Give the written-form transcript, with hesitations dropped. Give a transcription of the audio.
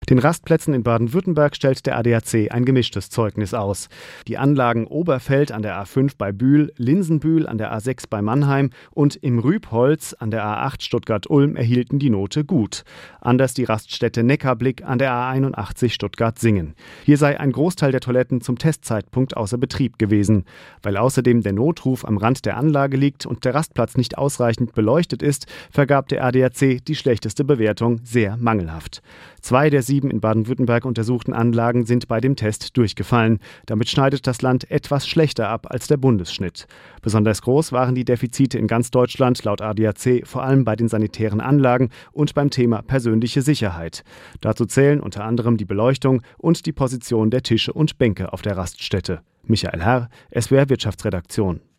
Den Rastplätzen in Baden-Württemberg stellt der ADAC ein gemischtes Zeugnis aus. Die Anlagen Oberfeld an der A5 bei Bühl, Linsenbühl an der A6 bei Mannheim und im Rübholz an der A8 Stuttgart-Ulm erhielten die Note gut. Anders die Raststätte Neckarblick an der A81 Stuttgart-Singen. Hier sei ein Großteil der Toiletten zum Testzeitpunkt außer Betrieb gewesen. Weil außerdem der Notruf am Rand der Anlage liegt und der Rastplatz nicht ausreichend beleuchtet ist, vergab der ADAC die schlechteste Bewertung sehr mangelhaft. 2 der 7 in Baden-Württemberg untersuchten Anlagen sind bei dem Test durchgefallen. Damit schneidet das Land etwas schlechter ab als der Bundesschnitt. Besonders groß waren die Defizite in ganz Deutschland laut ADAC vor allem bei den sanitären Anlagen und beim Thema persönliche Sicherheit. Dazu zählen unter anderem die Beleuchtung und die Position der Tische und Bänke auf der Raststätte. Michael Herr, SWR Wirtschaftsredaktion.